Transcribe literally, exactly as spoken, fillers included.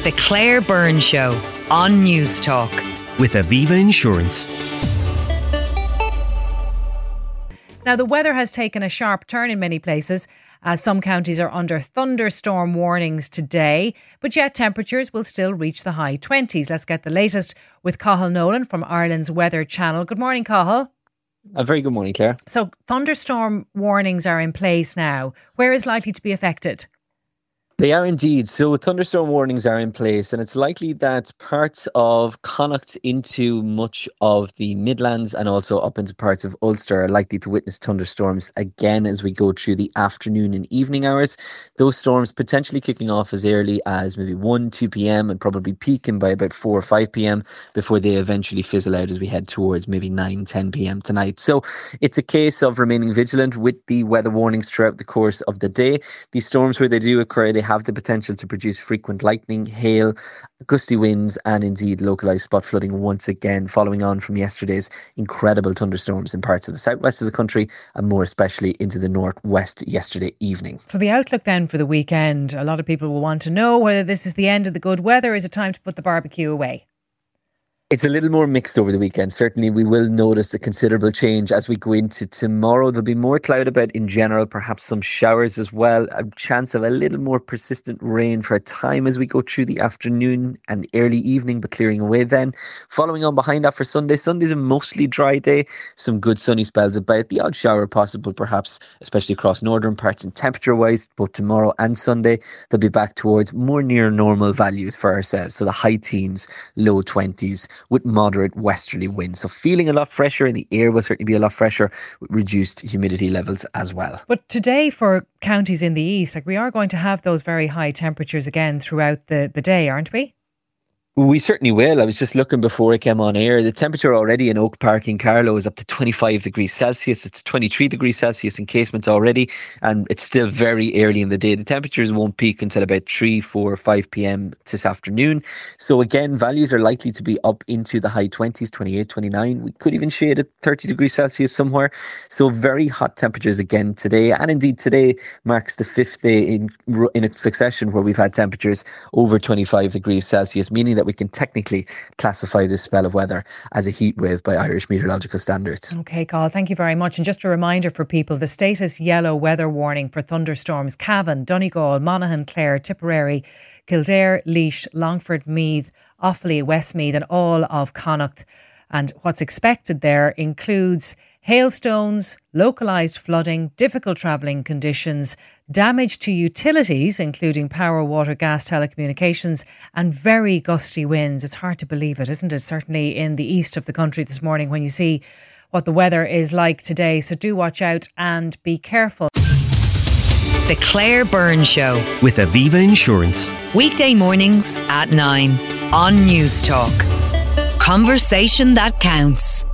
The Claire Byrne Show on News Talk. With Aviva Insurance. Now, the weather has taken a sharp turn in many places, as some counties are under thunderstorm warnings today, but yet temperatures will still reach the high twenties. Let's get the latest with Cathal Nolan from Ireland's Weather Channel. Good morning, Cathal. A very good morning, Claire. So, thunderstorm warnings are in place now. Where is likely to be affected? They are indeed. So thunderstorm warnings are in place, and it's likely that parts of Connacht into much of the Midlands and also up into parts of Ulster are likely to witness thunderstorms again as we go through the afternoon and evening hours. Those storms potentially kicking off as early as maybe one, two p.m. and probably peaking by about four or five p.m. before they eventually fizzle out as we head towards maybe nine, ten p.m. tonight. So it's a case of remaining vigilant with the weather warnings throughout the course of the day. These storms, where they do occur, they have the potential to produce frequent lightning, hail, gusty winds and indeed localised spot flooding once again, following on from yesterday's incredible thunderstorms in parts of the southwest of the country and more especially into the northwest yesterday evening. So the outlook then for the weekend, a lot of people will want to know whether this is the end of the good weather. Is it time to put the barbecue away? It's a little more mixed over the weekend. Certainly we will notice a considerable change as we go into tomorrow. There'll be more cloud about in general, perhaps some showers as well. A chance of a little more persistent rain for a time as we go through the afternoon and early evening, but clearing away then. Following on behind that for Sunday. Sunday's a mostly dry day. Some good sunny spells about. The odd shower possible perhaps, especially across northern parts, and temperature-wise, both tomorrow and Sunday, they'll be back towards more near normal values for ourselves. So the high teens, low twenties. With moderate westerly winds. So feeling a lot fresher, and the air will certainly be a lot fresher with reduced humidity levels as well. But today for counties in the east, like we are going to have those very high temperatures again throughout the, the day, aren't we? We certainly will. I was just looking before I came on air. The temperature already in Oak Park in Carlow is up to twenty-five degrees Celsius. It's twenty-three degrees Celsius in Casement already, and it's still very early in the day. The temperatures won't peak until about three, four, five p.m. this afternoon. So again, values are likely to be up into the high twenties, twenty-eight, twenty-nine. We could even shade at thirty degrees Celsius somewhere. So very hot temperatures again today. And indeed today marks the fifth day in, in a succession where we've had temperatures over twenty-five degrees Celsius, meaning that we can technically classify this spell of weather as a heat wave by Irish meteorological standards. Okay, Carl, thank you very much. And just a reminder for people, the status yellow weather warning for thunderstorms: Cavan, Donegal, Monaghan, Clare, Tipperary, Kildare, Laois, Longford, Meath, Offaly, Westmeath and all of Connacht. And what's expected there includes hailstones, localised flooding, difficult travelling conditions, damage to utilities, including power, water, gas, telecommunications, and very gusty winds. It's hard to believe it, isn't it? Certainly in the east of the country this morning when you see what the weather is like today. So do watch out and be careful. The Claire Byrne Show. With Aviva Insurance. Weekday mornings at nine on News Talk. Conversation that counts.